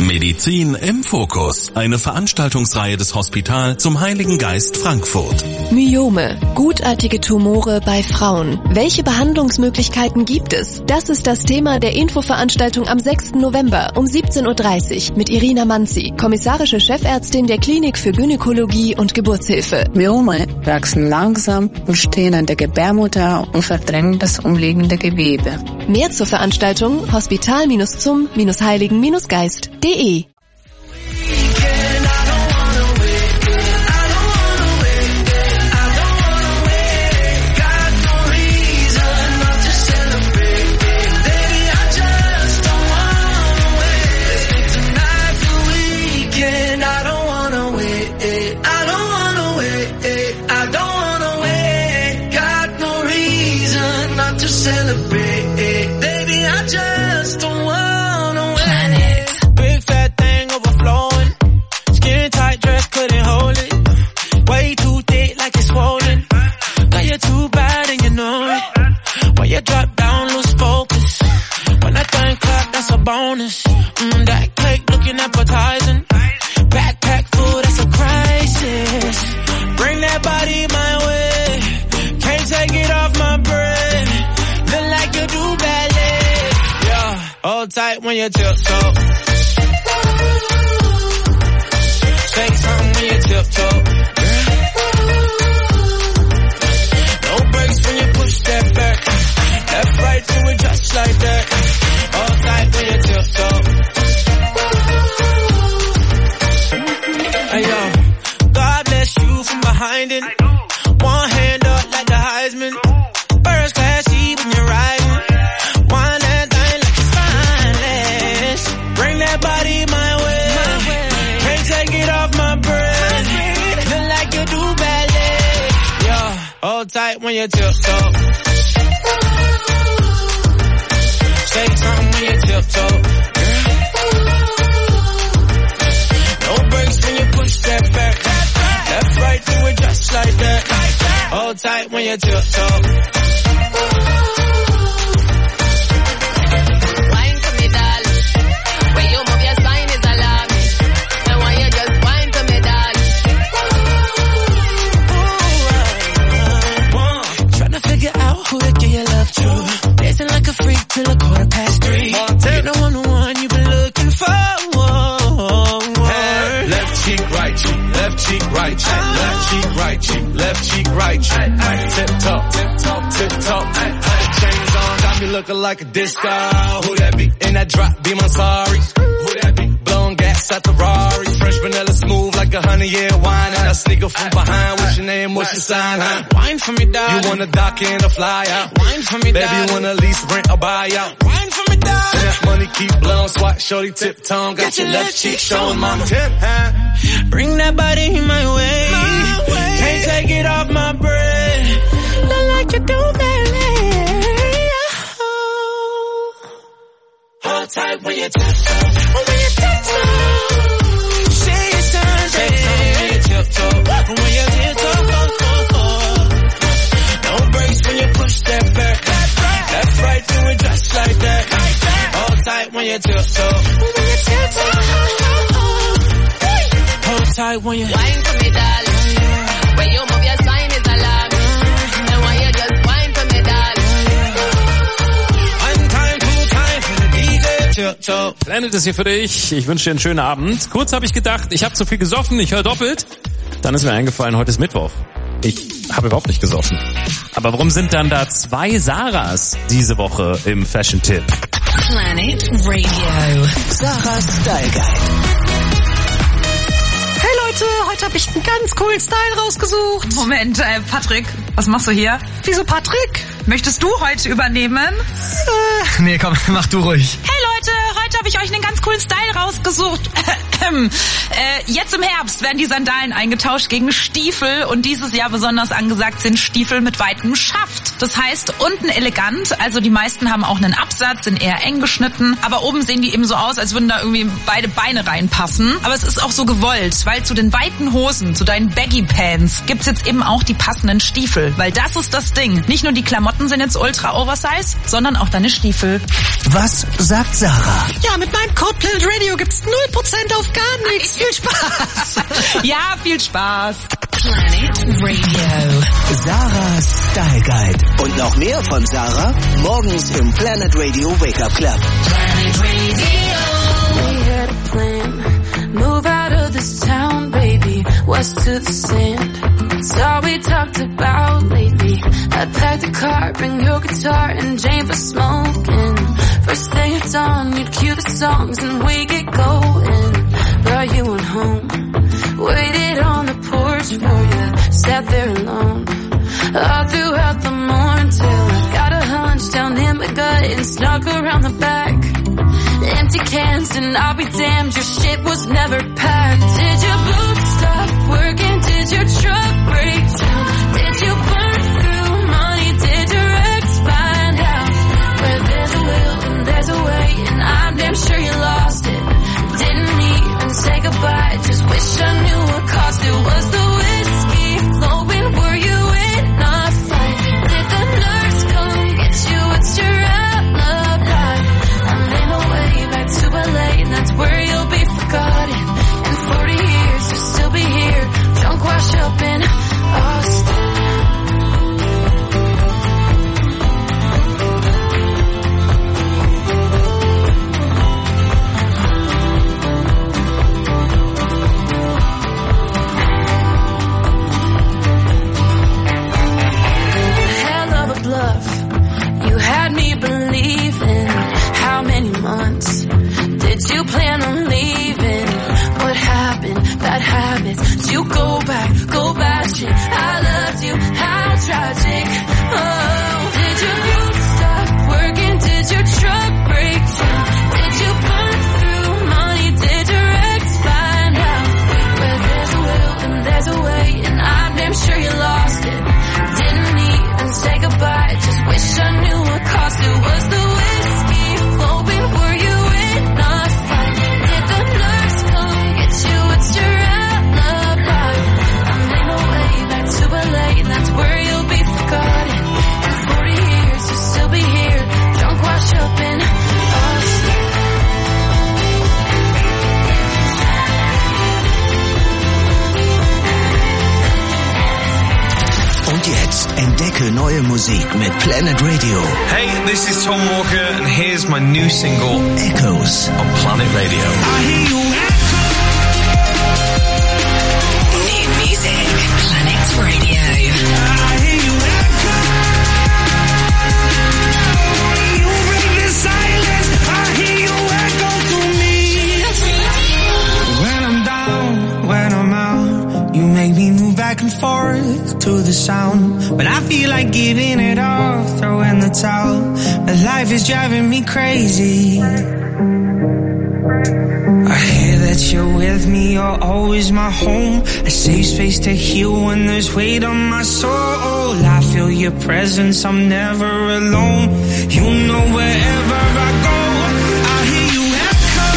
Medizin im Fokus. Eine Veranstaltungsreihe des Hospital zum Heiligen Geist Frankfurt. Myome, gutartige Tumore bei Frauen. Welche Behandlungsmöglichkeiten gibt es? Das ist das Thema der Infoveranstaltung am 6. November um 17.30 Uhr mit Irina Manzi, kommissarische Chefärztin der Klinik für Gynäkologie und Geburtshilfe. Myome wachsen langsam und stehen an der Gebärmutter und verdrängen das umliegende Gewebe. Mehr zur Veranstaltung hospital-zum-heiligen-geist.de. Bonus, that cake looking appetizing. Backpack food, that's a crisis. Bring that body my way. Can't take it off my brain. Look like you do ballet. Yeah, hold tight when you tiptoe. Say something when you tiptoe. No brakes when you push that back. Left, right, do it just like that. All tight when you tiptoe. Hey yo, God bless you from behind it. One hand up like the Heisman. First class seat when you're riding. Wind that thing like it's fineless. Bring that body my way. Can't take it off my brain. Look like you do ballet. Yo, hold tight when you tiptoe. Say something when you tiptoe. No brakes when you push that back. Left, right, do it just like that. Hold tight when you tiptoe. Wine for me, darling. When you move your spine is alarming. And when you just wine for me, darling. Tryna figure out who to give your love to. Dancing like a freak till 3:15. You know I'm the one you've been looking for. Left cheek, right cheek, left cheek, right cheek, left cheek, right cheek, left cheek, right cheek. Tip top, tip top, tip top. Chains on, got me looking like a disco. Who that be? In that drop, be my sorry. Who that be? Blowing gas at the Rari. Fresh vanilla smooth like a 100-year wine. And I sneaker from behind. What's your name? What's your sign? Huh? Wine for me, darling. You wanna dock in or fly out? Wine for me, darling. Baby, you wanna lease, rent or buy out? Wine for me, darling. And that money keep blowing, swat, shorty, tip tongue. Got your left cheek showing, mama. Tip, huh? Bring that body my way. Can't take it off my brain. Look like you do ballet. Hold tight when you tiptoe. When you tiptoe. Say something when you tiptoe. When you tiptoe. No brakes when you push that back. Left, right, do it just like that. Hold tight when you tiptoe. When you tiptoe. Hold tight when you wine for me, darling. When you move your spine is alarming. And when you just wine for me, darling. One time, two time for the DJ. Tiptoe. Planet ist hier für dich. Ich wünsche dir einen schönen Abend. Kurz habe ich gedacht, ich habe zu viel gesoffen, ich höre doppelt. Dann ist mir eingefallen, heute ist Mittwoch. Ich habe überhaupt nicht gesoffen. Aber warum sind dann da 2 Sarahs diese Woche im Fashion-Tipp? Planet Radio. Sarah's Style Guide. Hey Leute, heute habe ich einen ganz coolen Style rausgesucht. Moment, Patrick, was machst du hier? Wieso Patrick? Möchtest du heute übernehmen? Nee, komm, mach du ruhig. Hey Leute, heute habe ich euch einen ganz coolen Style rausgesucht. Jetzt im Herbst werden die Sandalen eingetauscht gegen Stiefel und dieses Jahr besonders angesagt sind Stiefel mit weitem Schaft. Das heißt, unten elegant, also die meisten haben auch einen Absatz, sind eher eng geschnitten, aber oben sehen die eben so aus, als würden da irgendwie beide Beine reinpassen. Aber es ist auch so gewollt, weil zu den weiten Hosen, zu deinen Baggy Pants, gibt's jetzt eben auch die passenden Stiefel, weil das ist das Ding. Nicht nur die Klamotten sind jetzt ultra oversize, sondern auch deine Stiefel. Was sagt Sarah? Ja, mit meinem Code Planet Radio gibt's 0% nix. Viel Spaß. Ja, viel Spaß. Planet Radio. Sarah's Style Guide. Und noch mehr von Sarah morgens im Planet Radio Wake Up Club. Planet Radio. We had a plan. Move out of this town, baby. West to the sand. It's all we talked about lately. I packed the car, bring your guitar and Jane for smoking. First thing at dawn, you'd cue the songs and we get going. Brought you on home, waited on the porch for you, sat there alone. All throughout the morning till I got a hunch down in my gut and snuck around the back. Empty cans and I'll be damned, your shit was never packed. Did your boots stop working? Did your truck break down? Did you burn through money? Did your ex find out? Where there's a will and there's a way, and I'm damn sure you lost it. Didn't even say goodbye, just wish I knew what cost it. Was the whiskey flowing? Were you in a fight? Did the nurse come get you? What's your alibi? I'm in my way back to LA, and that's where you'll be forgotten. In 40 years, you'll still be here, drunk, washed up in Austin. You had me believing. How many months did you plan on leaving? What happened? Bad habits. Did you go back shit? I loved you. How tragic. Oh, did your boots stop working? Did your truck break down? Did you burn through money? Did your ex find out? Where there's a will and there's a way, and I'm damn sure you lost it. Didn't even say goodbye, just wish I knew what cost it. Was the whiskey flowing? Were you in a fight? Did the nurse come get you? What's your alibi? I'm in my way back to LA, and that's where you'll be forgotten. In 40 years, you'll still be here, drunk, washed up in Austin. Und jetzt entdecke neue Musik mit Planet Radio. Hey, this is Tom Walker and here's my new single, Echoes, on Planet Radio. I hear you New music, Planet Radio. I hear you echo. You break the silence. I hear you echo to me. When I'm down, when I'm out, you make me move back and forth to the sound. But I feel like giving it all, throwing the towel. But life is driving me crazy. I hear that you're with me, you're always my home. A safe space to heal when there's weight on my soul. I feel your presence, I'm never alone. You know wherever I go, I hear you echo.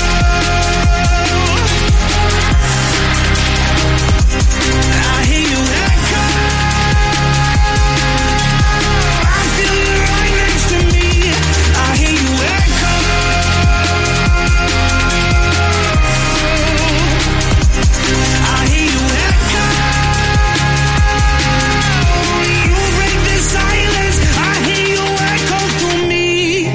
I hear you echo. I feel you right next to me. I hear you echo. I hear you echo. You break the silence. I hear you echo to me.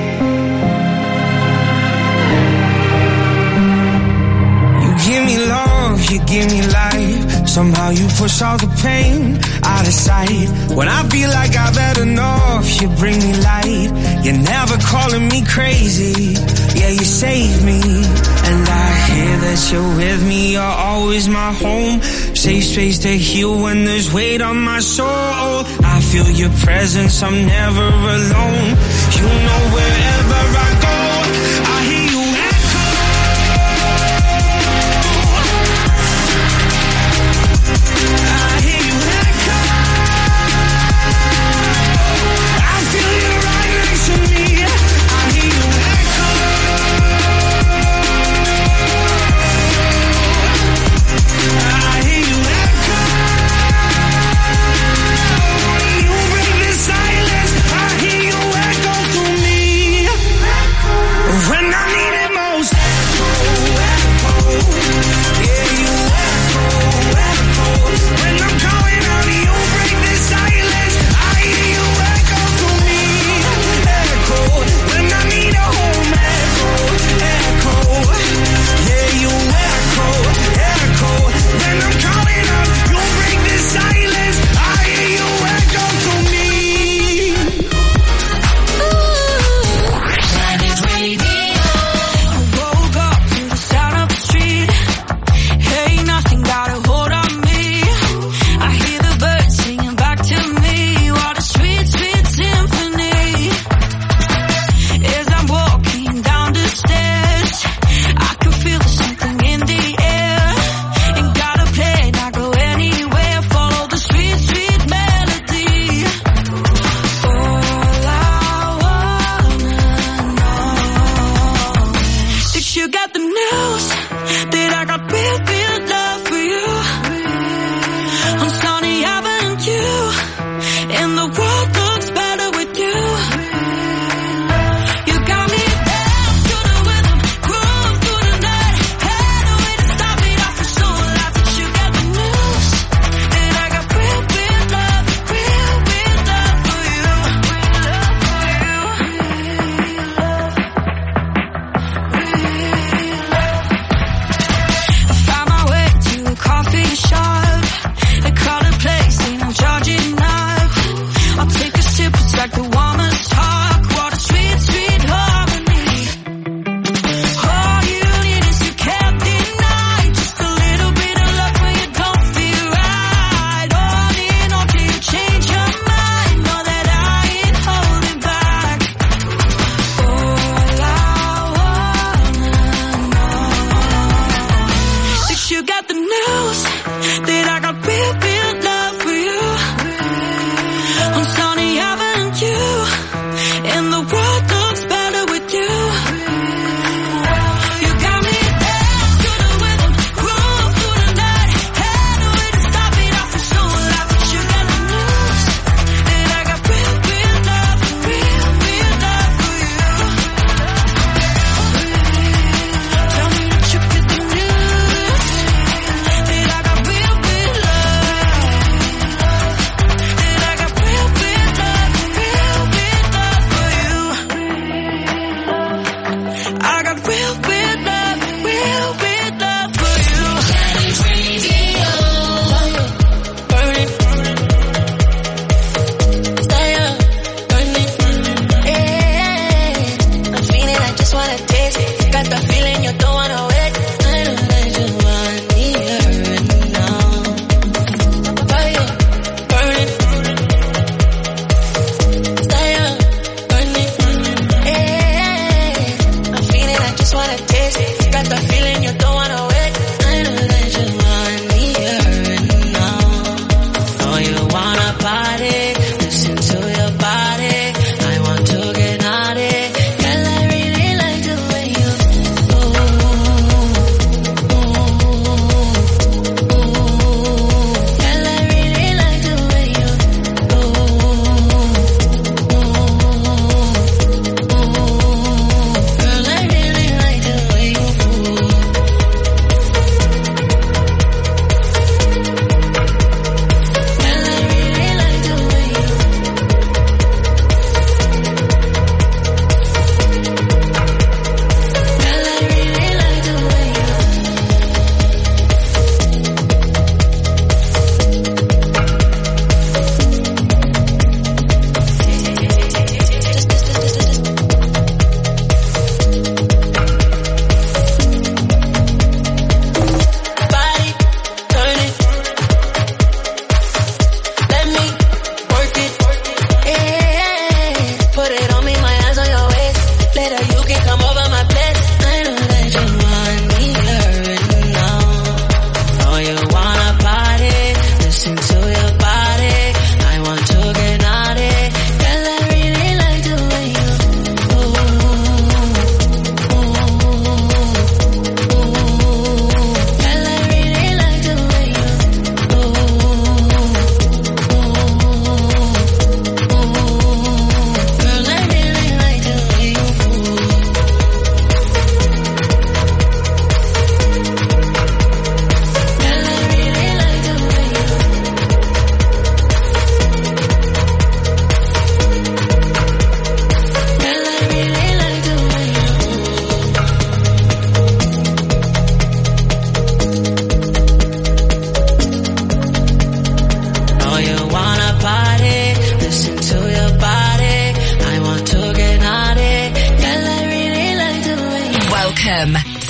You give me love, you give me life. Somehow you push all the pain out of sight. When I feel like I've had enough, you bring me light. You're never calling me crazy. Yeah, you save me. And I hear that you're with me, you're always my home. Safe space to heal when there's weight on my soul. I feel your presence, I'm never alone. You know wherever I go, I hear you echo. I hear you echo. I feel you right next to me. I hear you echo. I hear you echo. You break the silence. I hear you echo to me.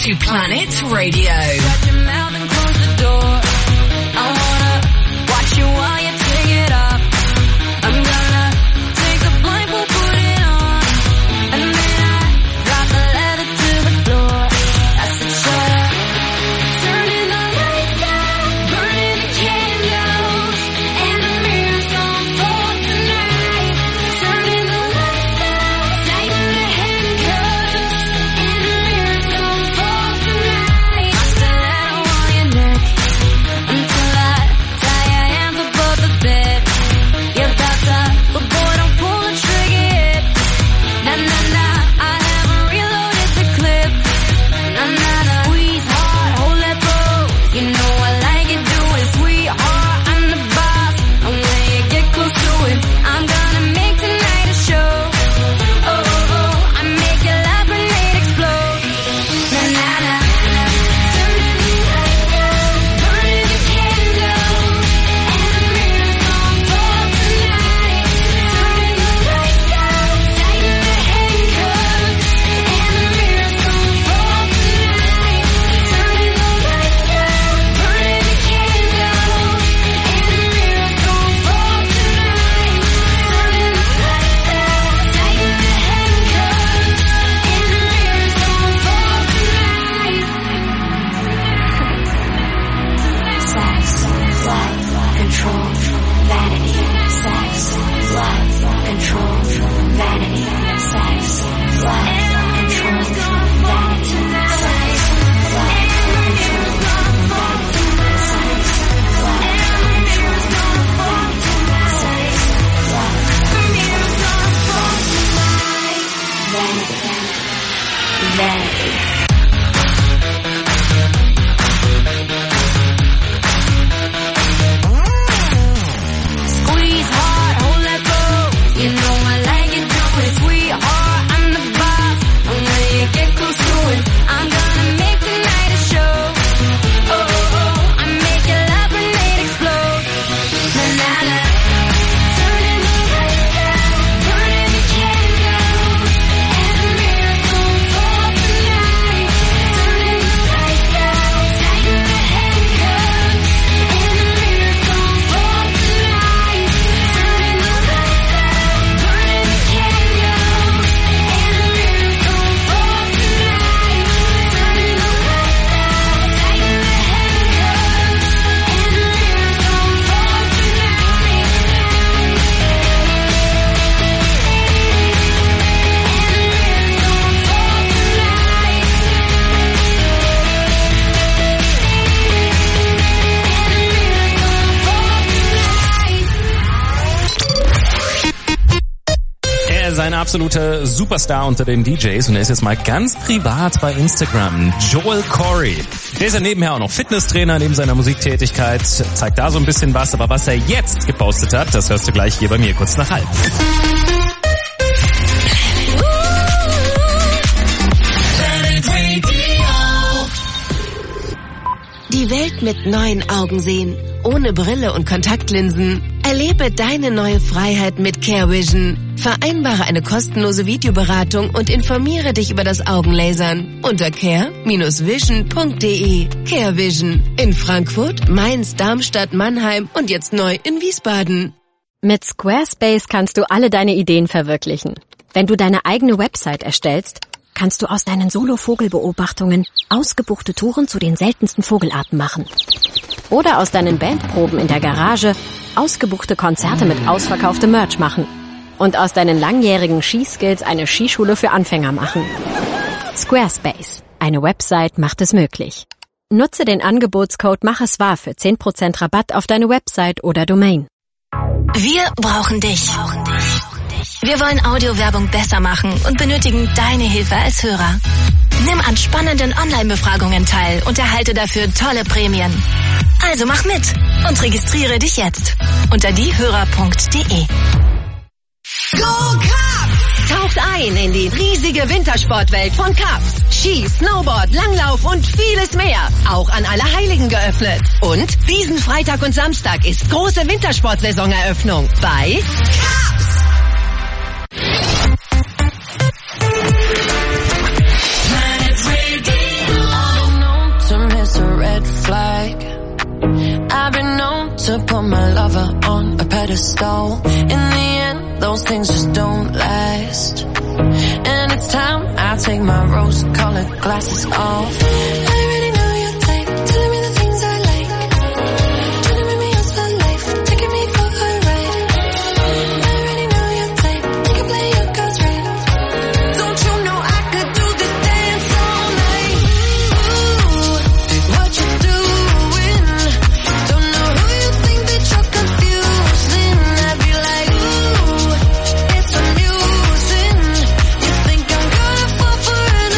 to Planet Radio. Shut your mouth and close the door. I wanna watch you while you take it off. I'm gonna take the blindfold, put it on, and then I drop the leather to the floor. I said shut up. Turning the lights out, burning the candles, and the mirrors on for tonight. Turning the lights out, tighten the handcuffs, and the mirrors on for tonight. My stiletto on your neck until I tie your hands above the bed. You're about to, but boy, don't pull the trigger yet. Nah, nah, nah, I haven't reloaded the clip. Nah, nah, nah, squeeze hard, hold that pose. You know I like it, do it, sweetheart, I'm the boss. And when you get close to it, I'm gonna make tonight a show. Oh, oh, oh, I make your love grenade explode. Nah, nah, nah, turning the lights out, burning the candles, and the mirrors on for tonight. Turning the lights out, tighten the handcuffs, and the mirrors on for tonight. Turning the lights out, burning the candles, and the mirrors on for tonight. Turning the lights out, tighten the handcuffs, and the mirrors on for tonight. Sex, love, control, vanity. Sex, love, control, vanity. Sex, love, control, vanity. Sex, love, control, vanity. Sex, love, control, sex, love, vanity. Vanity. Squeeze hard, hold that pose. You know I like it, do it, sweetheart, I'm the boss. And when you get close to it, I'm gonna make tonight a show. Oh, oh, oh, I make your love grenade explode. Nah, nah, nah. Turning the lights out, burning the candles, and the mirrors on for tonight. Turning the lights out, tighten the handcuffs, and the mirrors on for tonight. Turning the lights out, burning the candles, and the mirrors on for tonight. Turning the lights out, tighten the handcuffs, and the mirrors on for Er ist ein absoluter Superstar unter den DJs und er ist jetzt mal ganz privat bei Instagram. Joel Corey. Der ist ja nebenher auch noch Fitnesstrainer neben seiner Musiktätigkeit, zeigt da so ein bisschen was, aber was er jetzt gepostet hat, das hörst du gleich hier bei mir kurz nach halb. Die Welt mit neuen Augen sehen, ohne Brille und Kontaktlinsen. Erlebe deine neue Freiheit mit CareVision. Vereinbare eine kostenlose Videoberatung und informiere dich über das Augenlasern unter care-vision.de. CareVision in Frankfurt, Mainz, Darmstadt, Mannheim und jetzt neu in Wiesbaden. Mit Squarespace kannst du alle deine Ideen verwirklichen. Wenn du deine eigene Website erstellst, kannst du aus deinen Solo-Vogelbeobachtungen ausgebuchte Touren zu den seltensten Vogelarten machen. Oder aus deinen Bandproben in der Garage ausgebuchte Konzerte mit ausverkauftem Merch machen. Und aus deinen langjährigen Skiskills eine Skischule für Anfänger machen. Squarespace. Eine Website macht es möglich. Nutze den Angebotscode MACHESWAHR für 10% Rabatt auf deine Website oder Domain. Wir brauchen dich. Wir wollen Audiowerbung besser machen und benötigen deine Hilfe als Hörer. Nimm an spannenden Online-Befragungen teil und erhalte dafür tolle Prämien. Also mach mit und registriere dich jetzt unter diehörer.de. Go Cubs! Taucht ein in die riesige Wintersportwelt von Cubs. Ski, Snowboard, Langlauf und vieles mehr. Auch an Allerheiligen geöffnet. Und diesen Freitag und Samstag ist große Wintersportsaisoneröffnung bei Cubs. Planet Radio. red flag. I've been known to put my lover on a pedestal. In the end, those things just don't last. And it's time I take my rose-colored glasses off. I already know your type, telling me the things I like. Trying to make me yours for life, taking me for a ride. I already know your type, you can play your cards right. Don't you know I could do this dance all night? Ooh, what you doing? Don't know who you think that you're confusing. I'd be like, ooh, it's amusing. You think I'm gonna fall for an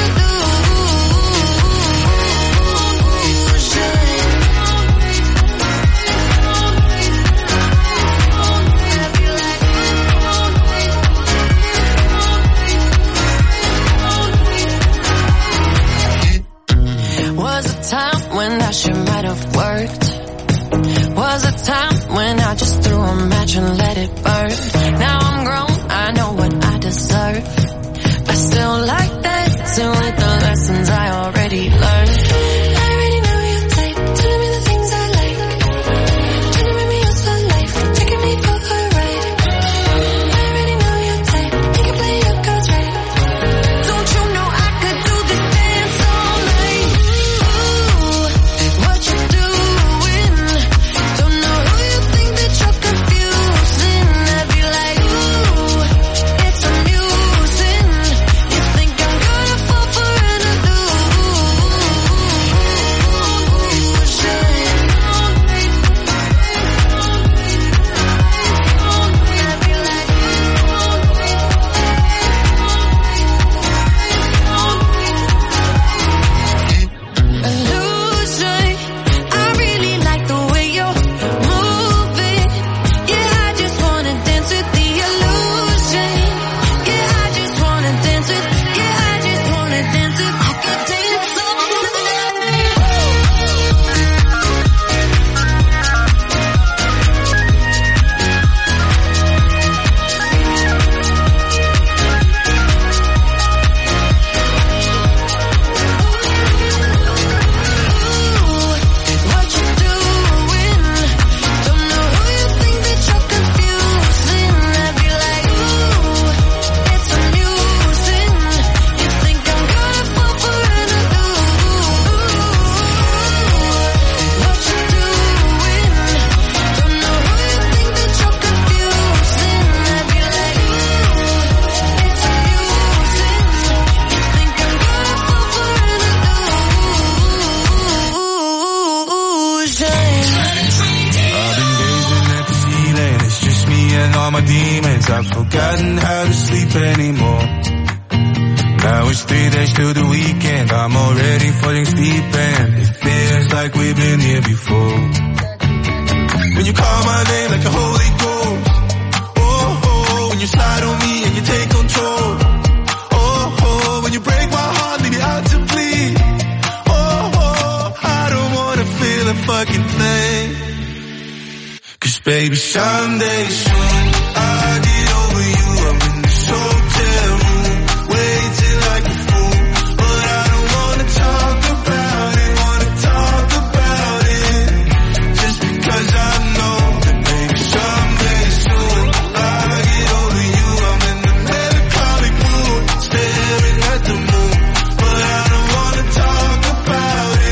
illusion? Was a time when that shit might have worked. Was a time when I just threw a match and let it burn. Now I'm grown, I know what I deserve. I still like dancing with the lessons I already learned. I already know your type, telling me the things I like. Trying to make me yours for life, taking me for a ride. I already know your type, you can play your cards right. Don't you know I could do this dance all night? Ooh, what you doing? Don't know who you think that you're confusing. I'd be like, ooh, it's amusing. You think I'm gonna fall for an illusion? I really like the way you're moving. Yeah, I just wanna dance with the illusion. Yeah, I just wanna dance with. Yeah, I just wanna dance with. I could dance all what you doing? Don't know who you think that you're confusing. I'd be like, ooh, it's amusing. You think I'm gonna fall for an what you doing? Don't know who you think that you're confusing. I'd be like, ooh, it's amusing. You think I'm gonna fall for an illusion? I've been gazing at the ceiling, it's just me and all my demons. I've forgotten how to sleep anymore. Now it's 3 days till the weekend, I'm already falling asleep and it feels like we've been here before. When you call my name like a Holy Ghost, oh, oh, when you slide on me and you take control, oh, oh, when you break my heart, leave me out to bleed, oh, oh, I don't wanna feel a fucking thing. Cause baby, someday soon I'll get over you. I'm in this hotel room, waiting like a fool, but I don't wanna talk about it. Just because I know that maybe someday soon I'll get over you. I'm in the melancholic mood, staring at the moon, but I don't wanna talk about it.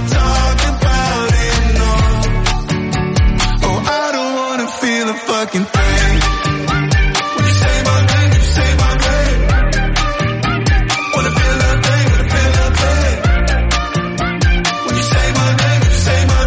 No. Oh, I don't wanna feel a fucking thing. When you say my name, you say my name. Wanna feel that thing, wanna feel that thing. When you say my name, you say my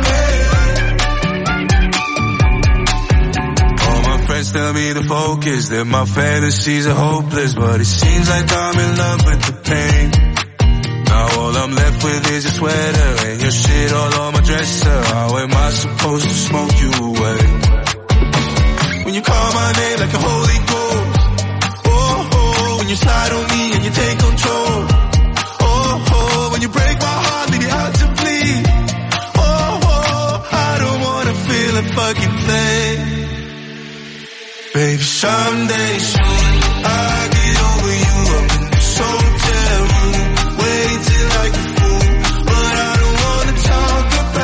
name. All my friends tell me to focus, that my fantasies are hopeless, but it seems like I'm in love with the pain. Now all I'm left with is a sweater and your shit all on my dresser. How am I supposed to smoke you away? When you call my name like a Holy Ghost, oh, oh, when you slide on me and you take control, oh, oh, when you break my heart, leave me out to bleed, oh, oh, I don't wanna feel a fucking thing. Baby, someday soon I'll get over you. I'm in this hotel room, waiting like a fool, but I don't wanna talk about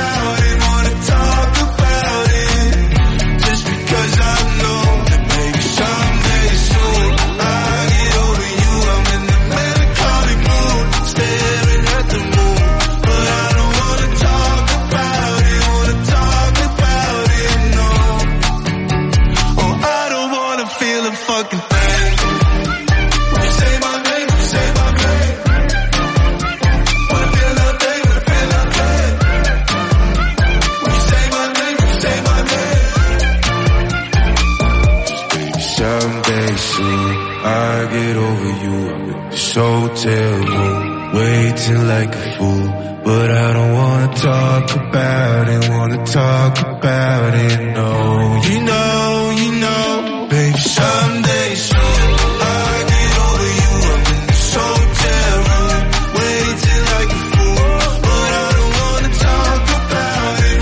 hotel room, waiting like a fool. But I don't wanna talk about it, wanna talk about it, no. You know, baby, someday soon I get over you. I'm in this hotel room, waiting like a fool. But I don't wanna talk about it,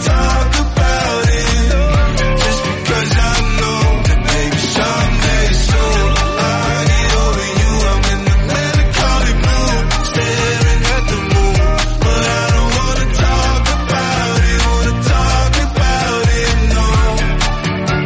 just because I know that baby, someday soon I get over you. I'm in the melancholy mood, staring at the moon. But I don't wanna talk about it, no.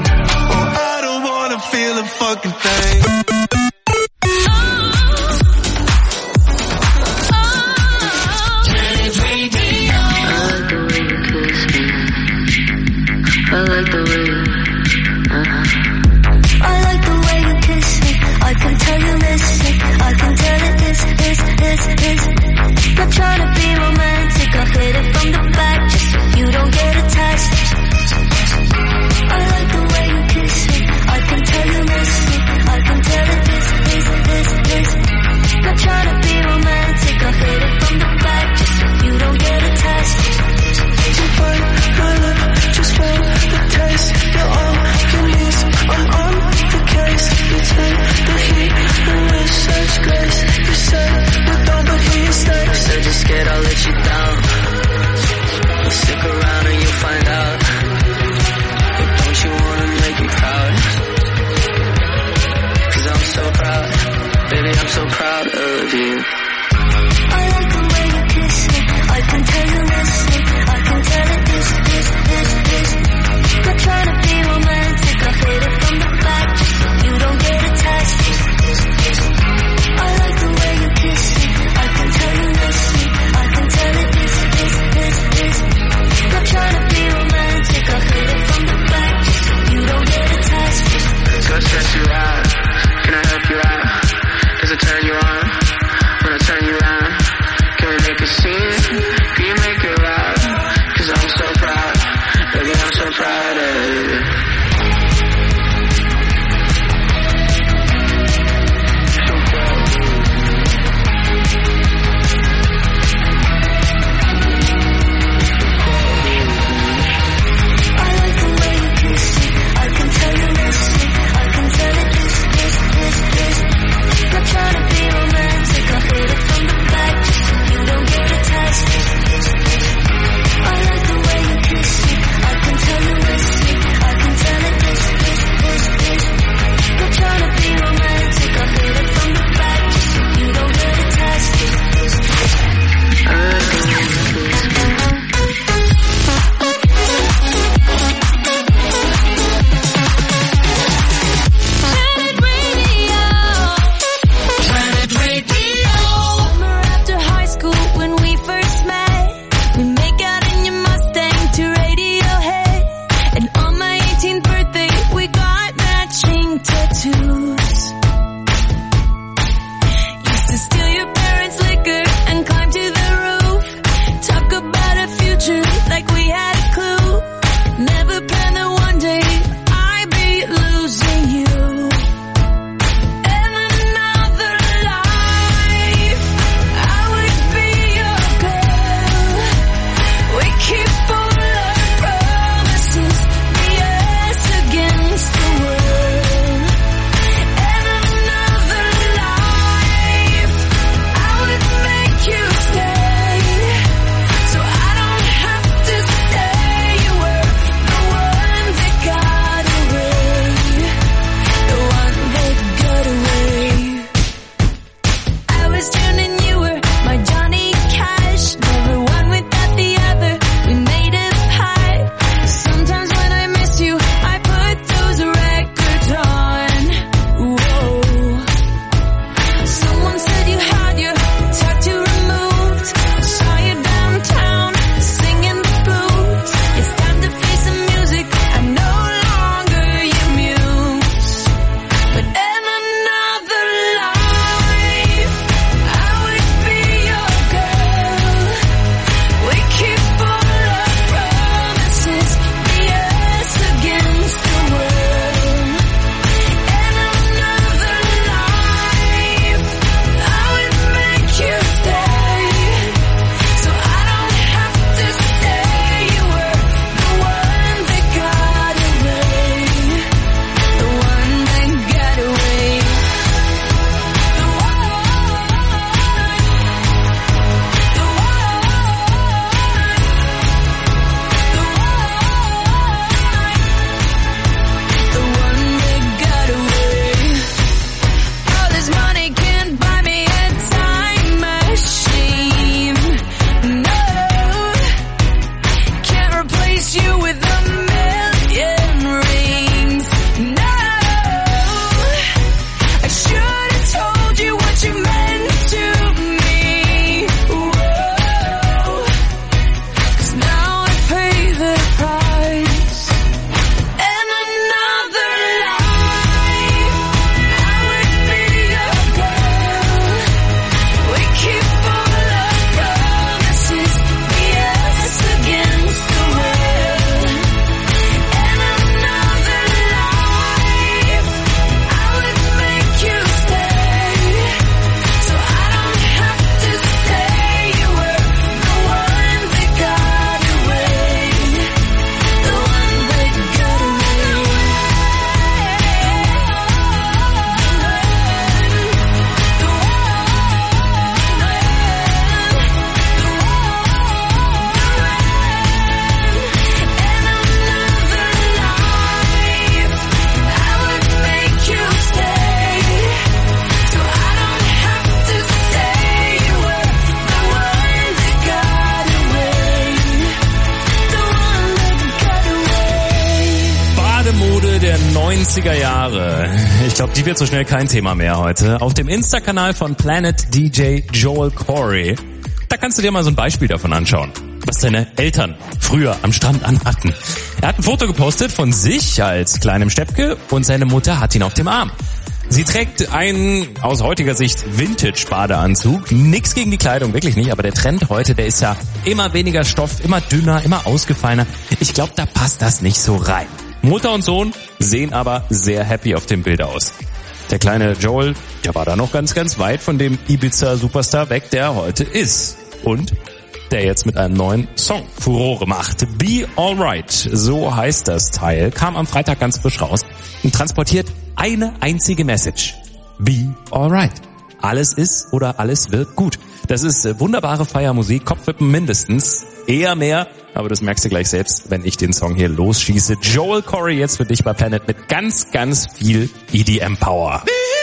der 90er Jahre. Ich glaube, die wird so schnell kein Thema mehr heute. Auf dem Insta-Kanal von Planet DJ Joel Corey. Da kannst du dir mal so ein Beispiel davon anschauen, was deine Eltern früher am Strand anhatten. Er hat ein Foto gepostet von sich als kleinem Steppke und seine Mutter hat ihn auf dem Arm. Sie trägt einen, aus heutiger Sicht, Vintage-Badeanzug. Nix gegen die Kleidung, wirklich nicht, aber der Trend heute, der ist ja immer weniger Stoff, immer dünner, immer ausgefallener. Ich glaube, da passt das nicht so rein. Mutter und Sohn sehen aber sehr happy auf dem Bild aus. Der kleine Joel, der war da noch ganz, ganz weit von dem Ibiza-Superstar weg, der heute ist. Und der jetzt mit einem neuen Song Furore macht. Be Alright, so heißt das Teil, kam am Freitag ganz frisch raus und transportiert eine einzige Message. Be alright. Alles ist oder alles wird gut. Das ist wunderbare Feiermusik, Kopfwippen mindestens, eher mehr, aber das merkst du gleich selbst, wenn ich den Song hier losschieße. Joel Corey jetzt für dich bei Planet mit ganz, ganz viel EDM-Power.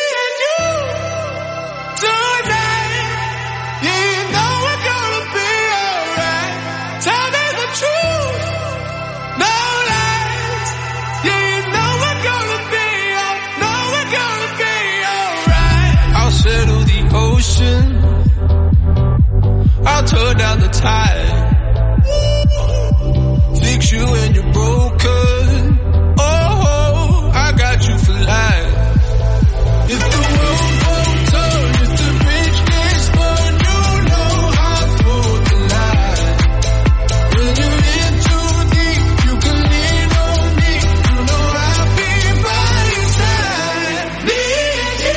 Settle the ocean, I'll turn down the tide, fix you when you're broken, oh, I got you for life. If the world won't turn, if the bridge gets burned, you know I'll hold the line. When you're in too deep, you can lean on me, you know I'll be by your side. Me and you.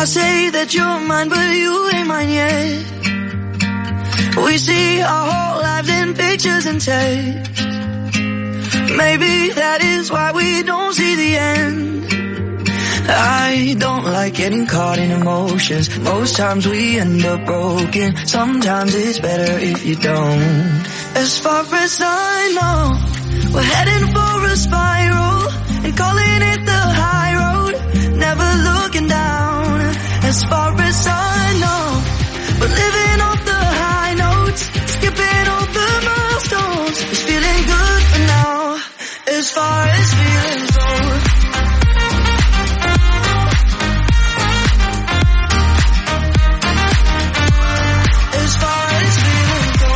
I say that you're mine, but you ain't mine yet. We see our whole lives in pictures and text. Maybe that is why we don't see the end. I don't like getting caught in emotions. Most times we end up broken. Sometimes it's better if you don't. As far as I know, we're heading for a spiral and calling it the high road, never looking down. As far as I know, we're living off the high notes, skipping all the milestones. It's feeling good for now, as far as feelings go. As far as feelings go.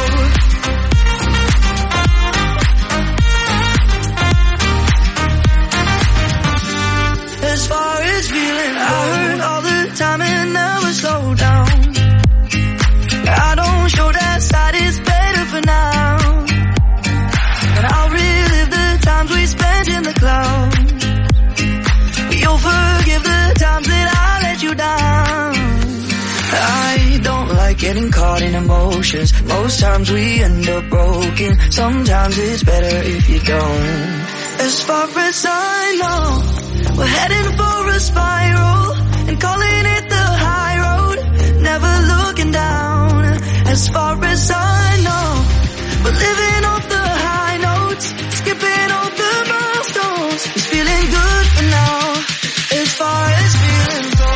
As far as feeling, I heard all the time and never slow down. I don't show that side, it's better for now. And I'll relive the times we spent in the clouds. You'll forgive the times that I let you down. I don't like getting caught in emotions. Most times we end up broken. Sometimes it's better if you don't. As far as I know, we're heading for a spiral and calling it the high road, never looking down. As far as I know, we're living off the high notes, skipping all the milestones. It's feeling good for now, as far as feelings go.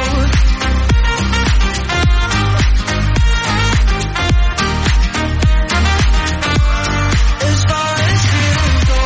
As far as feelings go.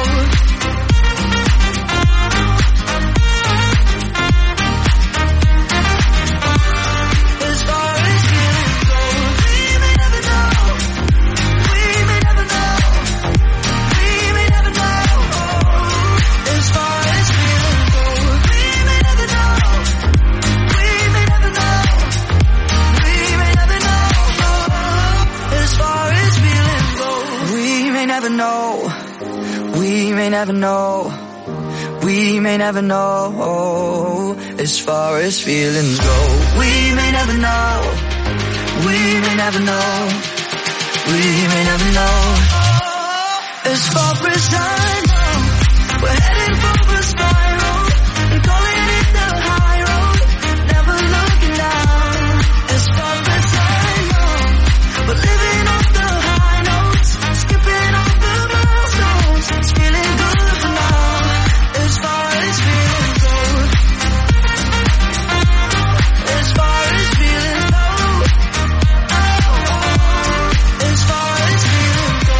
As far as feelings go. We may never know. We may never know. We may never know. As far as feelings go. We may never know. We may never know. We may never know. As far as feelings go. We may never know. We may never know. We may never know. As far as feelings go. We may never know. We may never know. We may never know. As far as I know, we're heading for a spiral and calling it the high road, never looking down. As far as I know, we're living off the high notes, skipping all the milestones. It's feeling good for now, as far as feelings go. As far as feelings go. As far as feelings go.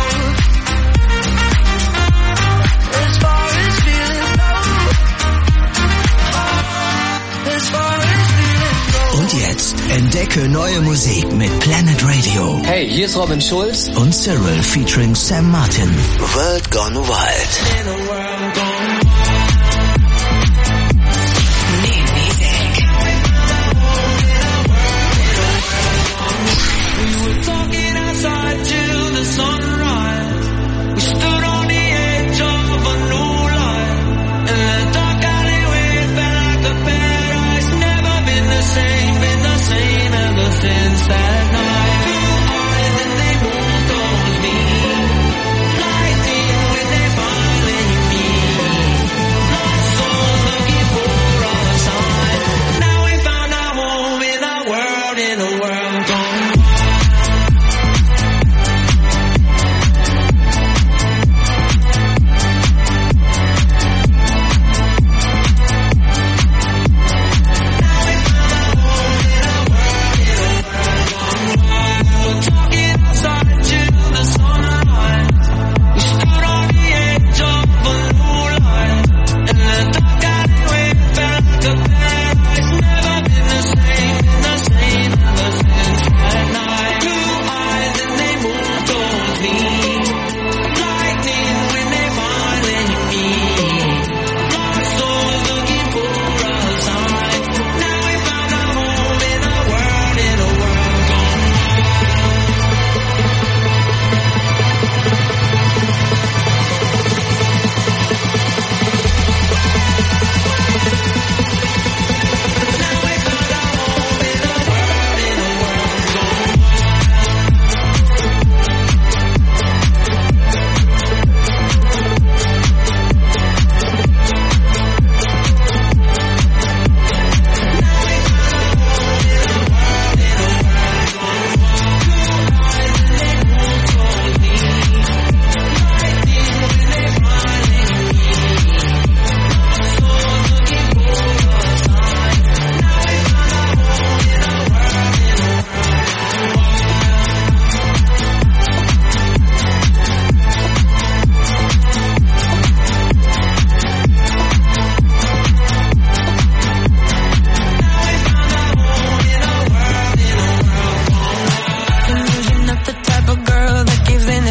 As far as feelings go. As far as feelings go. Und jetzt entdecke neue Musik mit Planet Radio. Hey, hier ist Robin Schulz und Cyril featuring Sam Martin. World Gone Wild. We were talking outside till the sunrise. We stood on the edge of a new life. And the dark alleyway felt like a paradise. Never been the same ever since that night. Blue eyes and they moved towards me, lighting with their fire in me.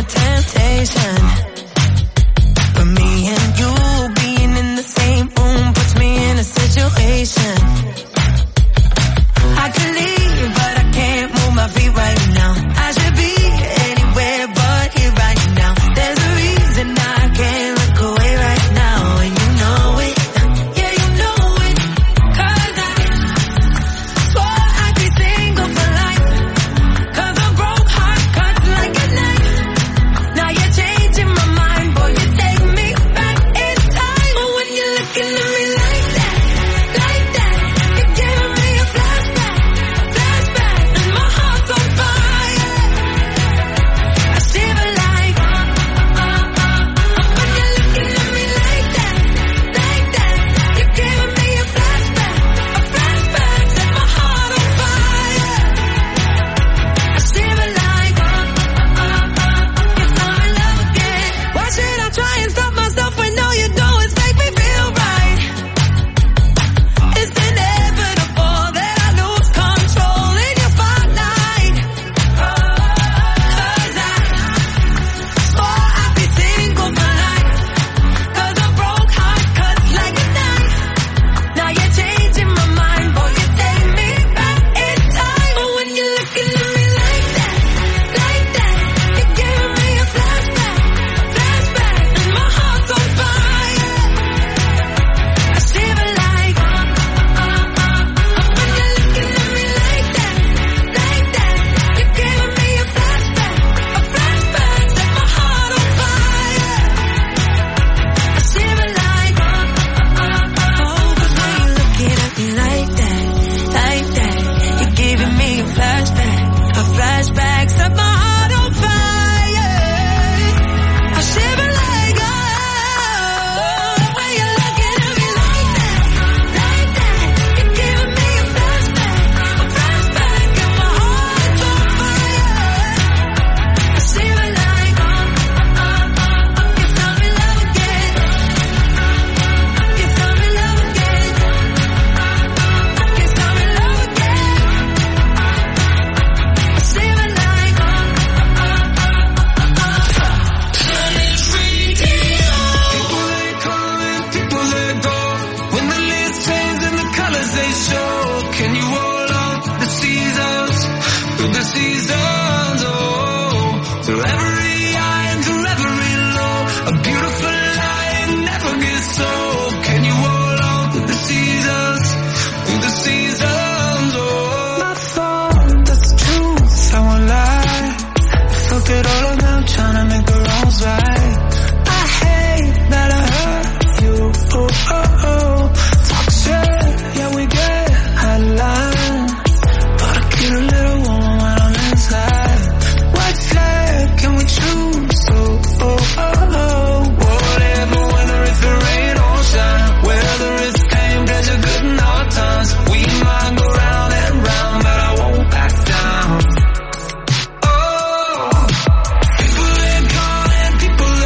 temptation. But me and you being in the same room puts me in a situation. I could leave, but I can't move my feet right now. I should be anywhere but here right now. There's a reason I can't look away right now, and you know it. Yeah, you know it. 'Cause I swore I'd be single for life. 'Cause a broke heart cuts like a knife. Now you're changing my mind, boy, you take me back in time. But when you're looking at me like that, you're giving me a flashback, and my heart's on fire. I shiver like, when you're looking at me like that, you're giving me a flashback, set my heart on fire. I shiver like, if I'm in love again. Why should I try and stop myself when all you do is make me feel right? It's inevitable that I lose control in your spotlight. 'Cause I swore I'd be single for life. 'Cause a broke heart cuts like a knife. Now you're changing my mind, boy, you take me back in time. But when you're looking at me like that, you're giving me a flashback, and my heart's on fire. I shiver like, when you're looking at me like that, you're giving me a flashback, set my heart on fire. I shiver like, 'cause when you're looking at me like that, you're giving me a flashback, set my heart on fire. I shiver like, when you're looking at me like that, you're giving me a flashback, and my heart's on fire. I shiver like, if I'm in love again, if I'm in love again, if I'm in love again. I shiver like, People they come and people they go. When the leaves change and the colors they show, can you hold on to the seasons, through the seasons? Oh, through every high and through every low, a beautiful light never gets old. Can you hold on to the seasons, through the seasons? Oh, my fault, that's the truth, I won't lie. I fucked it all up now, trying to make the wrongs right. I hate that I hurt you. Talk shit, yeah, we get out of line. But I get a little warm when I'm inside. White flag, can we choose? Whatever, whether it's the rain or shine, whether it's pain, pleasure, good and hard times. We might go round and round, but I won't back down. Oh, people they come and people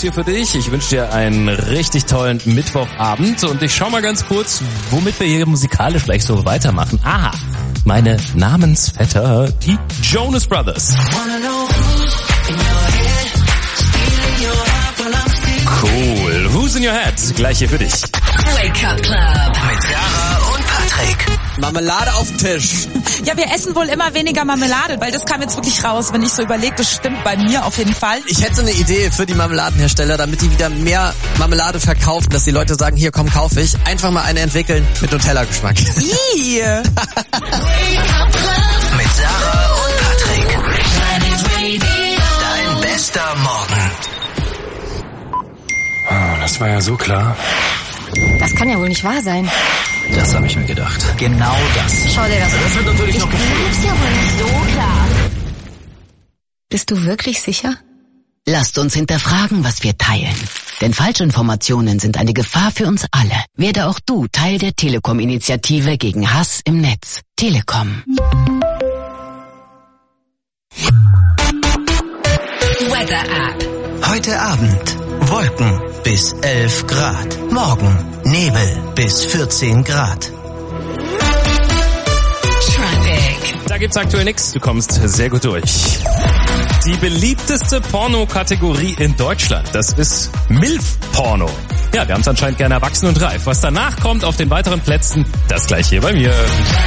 hier für dich. Ich wünsche dir einen richtig tollen Mittwochabend und ich schau mal ganz kurz, womit wir hier musikalisch gleich so weitermachen. Aha, meine Namensvetter, die Jonas Brothers. Cool. Who's in your head? Gleich hier für dich. Wake Up Club. Mit Sarah und Patrick. Marmelade auf dem Tisch. Ja, wir essen wohl immer weniger Marmelade, weil das kam jetzt wirklich raus, wenn ich so überlege, das stimmt bei mir auf jeden Fall. Ich hätte eine Idee für die Marmeladenhersteller, damit die wieder mehr Marmelade verkaufen, dass die Leute sagen, hier komm, kauf ich. Einfach mal eine entwickeln mit Nutella-Geschmack. Ih. Mit Sarah und Patrick. Dein bester Morgen. Oh, das war ja so klar. Das kann ja wohl nicht wahr sein. Das habe ich mir gedacht. Genau das. Schau dir das an. Das wird natürlich noch Das ist ja wohl nicht so klar. Bist du wirklich sicher? Lasst uns hinterfragen, was wir teilen. Denn Falschinformationen sind eine Gefahr für uns alle. Werde auch du Teil der Telekom-Initiative gegen Hass im Netz. Telekom. Weather App. Heute Abend Wolken bis 11 Grad. Morgen Nebel bis 14 Grad. Traffic. Da gibt's aktuell nichts. Du kommst sehr gut durch. Die beliebteste Porno-Kategorie in Deutschland, das ist MILF-Porno. Ja, wir haben's anscheinend gerne erwachsen und reif. Was danach kommt auf den weiteren Plätzen, das gleich hier bei mir.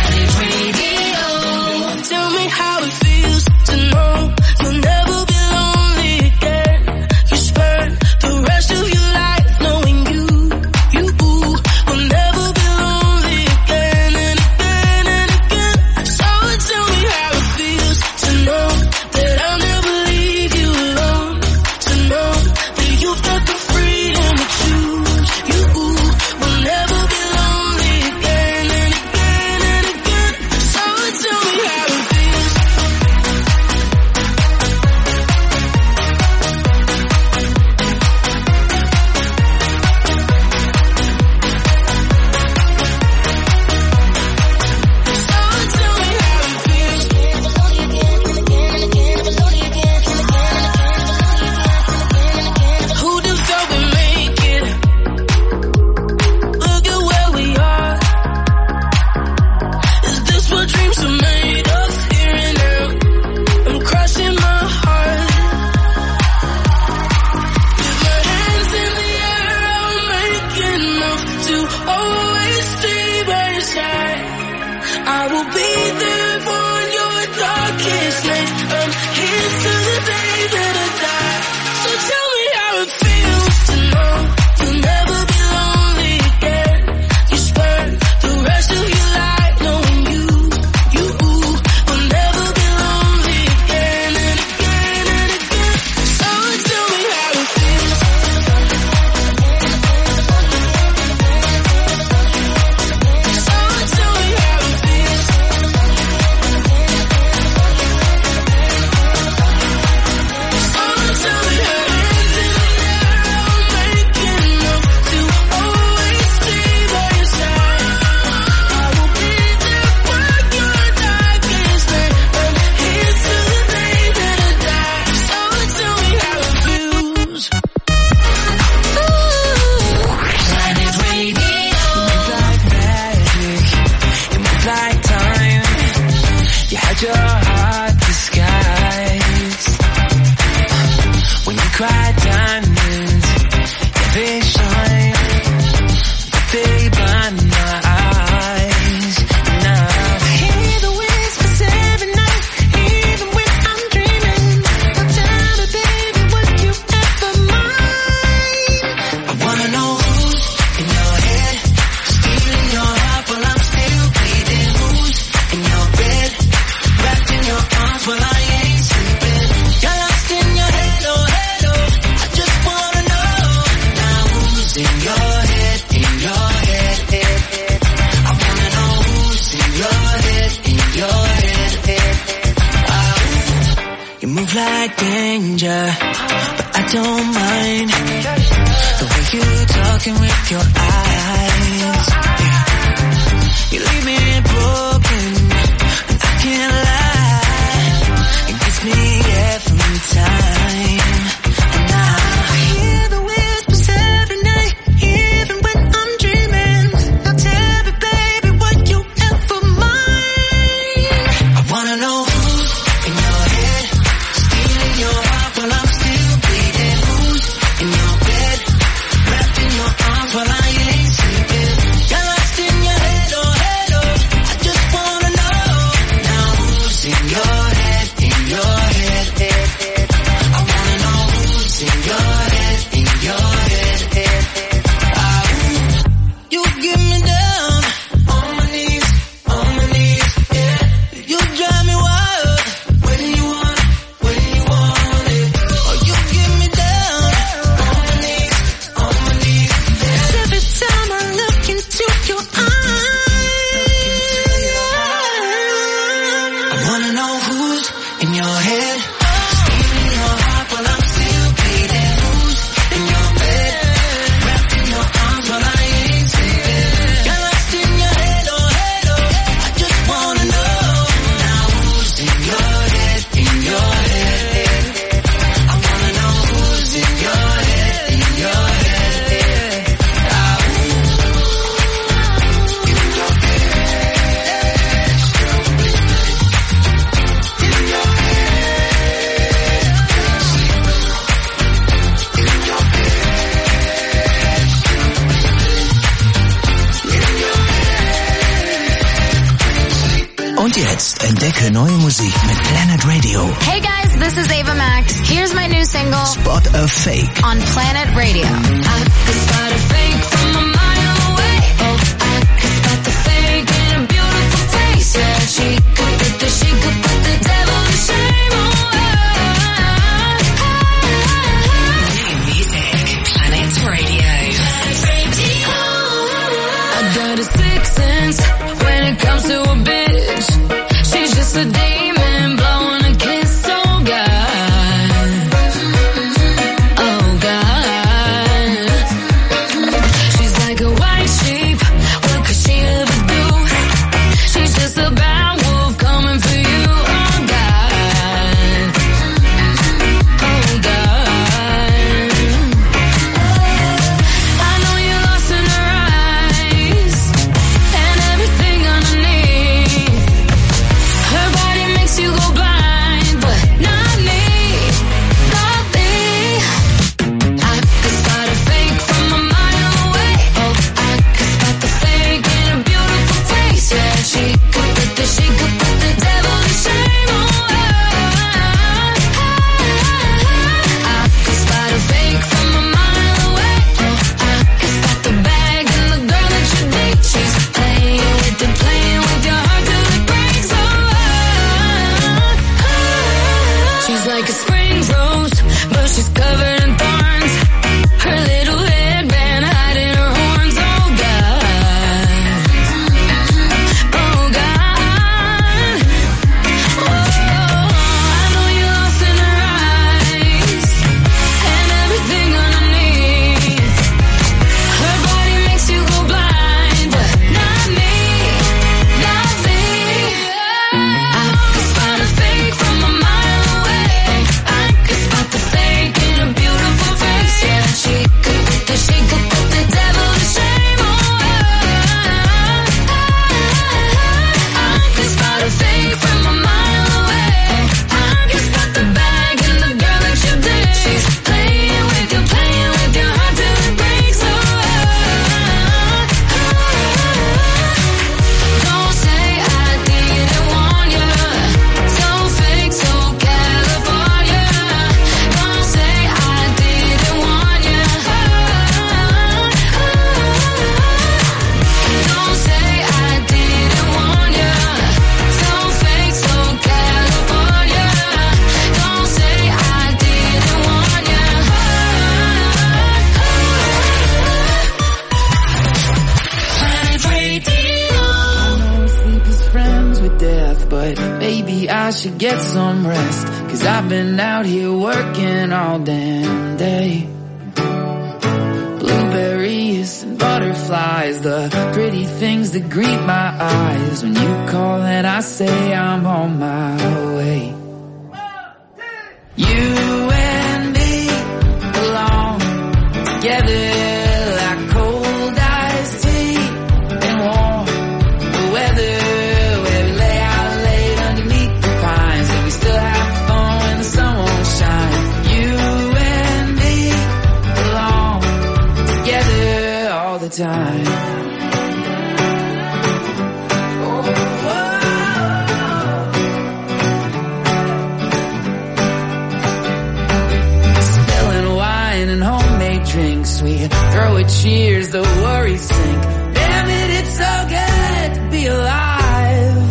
Tell me how it feels to know you'll never be lonely again. You spend the rest of your life knowing you will never be lonely again and again and again. So tell me how it feels to know that I'll never leave you alone. To know that you've got the freedom to choose. You will never be lonely again and again and again. So tell me how it feels. Who'd have thought we'd make it? Look at where we are. Is this what dreams are made of? Here and now, I'm crushing my heart. With my hands in the air, I'll make enough to always stay by your side. I will be there for your darkest night. I'm here till the day that I die. So tell me how it feels to know you'll never be lonely again. You spend the rest of your life knowing you will never be lonely again and again and again. So tell me how it feels. So tell me how it feels. So tell me how hands in the air, I'll make enough to always stay by your side. I will be there for your darkest night. I'm here till the day that I die. So tell me how it feels. Planet Radio. Like magic, you move like time. You had your heart disguised. When you cry diamonds, yeah, they shine, but they blind my eyes. Now I hear the whispers every night, even when I'm dreaming. Now tell me, baby, would you ever mind? I wanna know who's in your head, stealing your heart while I'm still bleeding. Who's in your bed, wrapped in your arms while I ain't sleeping. You're lost in your head, oh hello. I just wanna know now who's in your head, in your head, head, head. I wanna know who's in your head, in your head, head, head. You move like danger, but I don't mind the way you talking with your eyes. You leave me broken, and I can't lie. It gets me every time. And now I hear Und jetzt entdecke neue Musik mit Planet Radio. Hey guys, this is Ava Max. Here's my new single, Spot a Fake. on Planet Radio. I could spot a fake from a mile away. Oh, I could spot the fake in a beautiful face. Yeah, she could put the devil to shame. New music, Planet Radio. I got a sixth sense when it comes to a bitch. She's just a demon blowing a kiss. Oh God, oh God. She's like a white sheep. What could she ever do? She's just a bad wolf coming for you. Oh God, oh God. I know you're lost in her eyes and everything underneath. Her body makes you go blind, but not me, not me. I could spot a fake from a mile away. Oh, I could spot the fake in a beautiful face. Yeah, she could put the devil to shame. Oh, I could spot a fake from a mile away. Oh, I could spot the bag and the girl that you date. She's playing with your heart till it breaks. Oh, she's like a spring rose, but she's covered in thorns. Her little headband hiding her horns. Oh God, oh God. Oh, I know you're lost in her eyes and everything underneath. Her body makes you go blind, but not me, not me. I could spot a fake from a mile away. I could spot the fake in a beautiful face. Yeah, she could put the devil to shame. Oh, I could spot a fake from a mile away. I could spot the bag and the girl that you did. She's playing with your heart till it breaks. Oh, don't say I didn't warn you. So fake, so California. Don't say I didn't warn you. Don't say I didn't warn you. So fake, so California. Don't say I didn't warn you. Planet Radio. I know sleep is friends with death, but maybe I should get some rest. 'Cause I've been out here working all damn day. Blueberries and butterflies, the pretty things that greet my eyes. When you call and I say I'm on my way. You and me belong together like cold iced tea and warm weather, where we lay out late underneath the pines and we still have fun when the sun won't shine. You and me belong together all the time. Spilling wine and homemade drinks, we throw a cheers, the worries sink. Damn it, it's so good to be alive.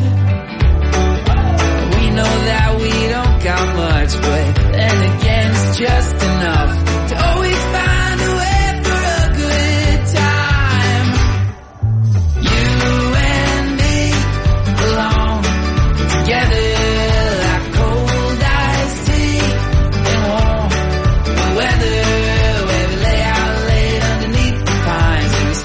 We know that we don't got much, but then again it's just enough to always find a way for a good time. You and me belong together like cold iced tea and warm weather, where we lay out late underneath the pines and we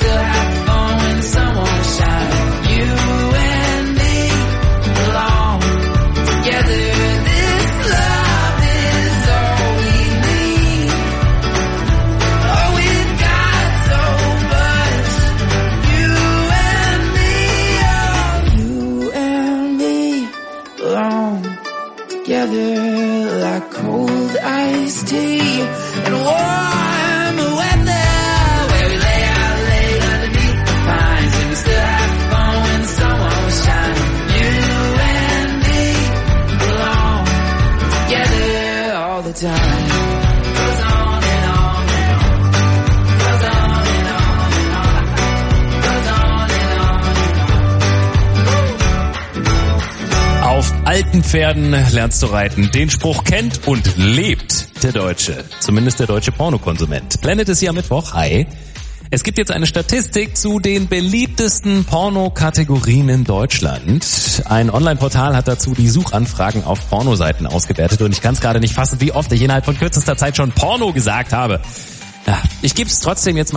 Auf alten Pferden lernst du reiten. Den Spruch kennt und lebt der Deutsche. Zumindest der deutsche Pornokonsument. Planet ist hier am Mittwoch. Hi. Es gibt jetzt eine Statistik zu den beliebtesten Pornokategorien in Deutschland. Ein Online-Portal hat dazu die Suchanfragen auf Pornoseiten ausgewertet und ich kann es gerade nicht fassen, wie oft ich innerhalb von kürzester Zeit schon Porno gesagt habe. Ja, ich gebe es trotzdem jetzt mal